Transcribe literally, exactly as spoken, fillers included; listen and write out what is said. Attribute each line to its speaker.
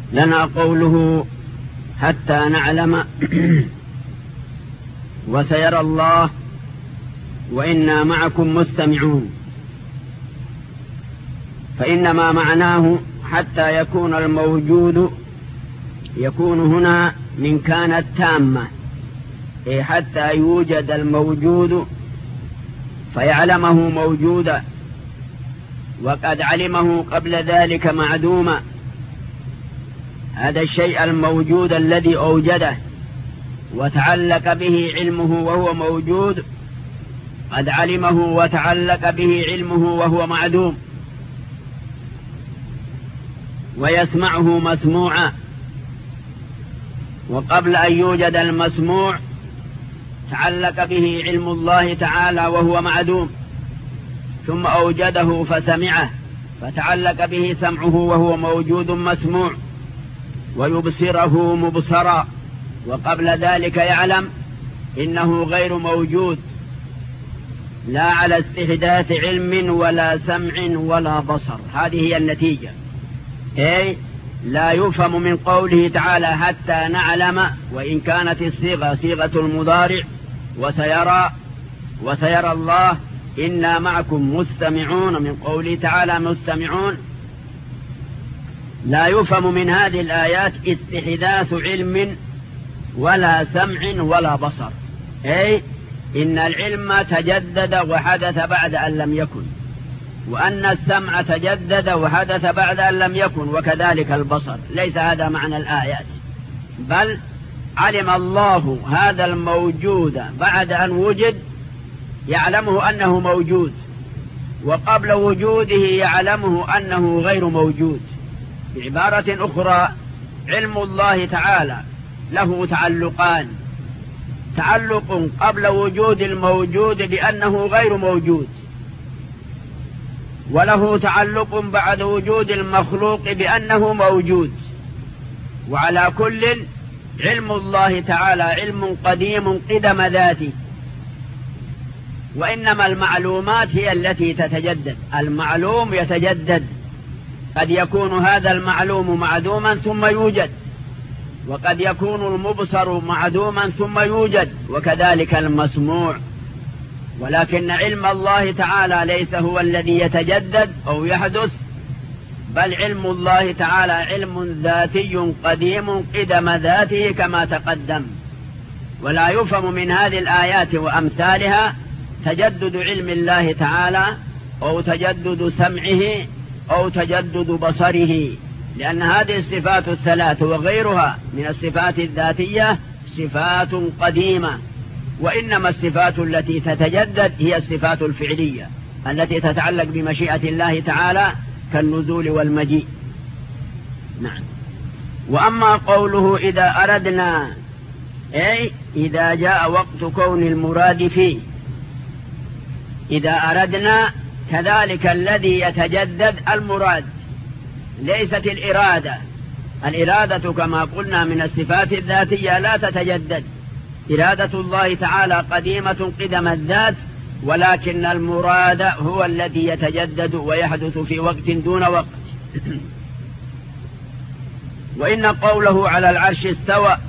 Speaker 1: لنا قوله حتى نعلم وسيرى الله وإنا معكم مستمعون، فإنما معناه حتى يكون الموجود، يكون هنا من كانت تامة، أي حتى يوجد الموجود فيعلمه موجودا وقد علمه قبل ذلك معدوما. هذا الشيء الموجود الذي أوجده وتعلق به علمه وهو موجود قد علمه وتعلق به علمه وهو معدوم، ويسمعه مسموعا، وقبل أن يوجد المسموع تعلق به علم الله تعالى وهو معدوم، ثم أوجده فسمعه فتعلق به سمعه وهو موجود مسموع، ويبصره مبصرا، وقبل ذلك يعلم إنه غير موجود، لا على استحداث علم ولا سمع ولا بصر. هذه هي النتيجة. أي لا يفهم من قوله تعالى حتى نعلم، وإن كانت الصيغة صيغة المضارع، وسيرى وسيرى الله إنا معكم مستمعون، من قوله تعالى مستمعون، لا يفهم من هذه الآيات استحداث علم ولا سمع ولا بصر، أي إن العلم تجدد وحدث بعد أن لم يكن، وأن السمع تجدد وحدث بعد أن لم يكن، وكذلك البصر. ليس هذا معنى الآيات، بل علم الله هذا الموجود بعد أن وجد، يعلمه أنه موجود، وقبل وجوده يعلمه أنه غير موجود. بعبارة أخرى، علم الله تعالى له تعلقان: تعلق قبل وجود الموجود بأنه غير موجود، وله تعلق بعد وجود المخلوق بأنه موجود. وعلى كل، علم الله تعالى علم قديم قدم ذاته، وإنما المعلومات هي التي تتجدد. المعلوم يتجدد، قد يكون هذا المعلوم معدوما ثم يوجد، وقد يكون المبصر معدوما ثم يوجد، وكذلك المسموع. ولكن علم الله تعالى ليس هو الذي يتجدد أو يحدث، بل علم الله تعالى علم ذاتي قديم قدم ذاته كما تقدم. ولا يفهم من هذه الآيات وأمثالها تجدد علم الله تعالى أو تجدد سمعه أو تجدد بصره، لأن هذه الصفات الثلاث وغيرها من الصفات الذاتية صفات قديمة، وإنما الصفات التي تتجدد هي الصفات الفعلية التي تتعلق بمشيئة الله تعالى كالنزول والمجيء. نعم. وأما قوله إذا أردنا، أي إذا جاء وقت كون المراد فيه. إذا أردنا كذلك الذي يتجدد المراد، ليست الإرادة. الإرادة كما قلنا من الصفات الذاتية لا تتجدد، إرادة الله تعالى قديمة قدم الذات، ولكن المراد هو الذي يتجدد ويحدث في وقت دون وقت. وإن قوله على العرش استوى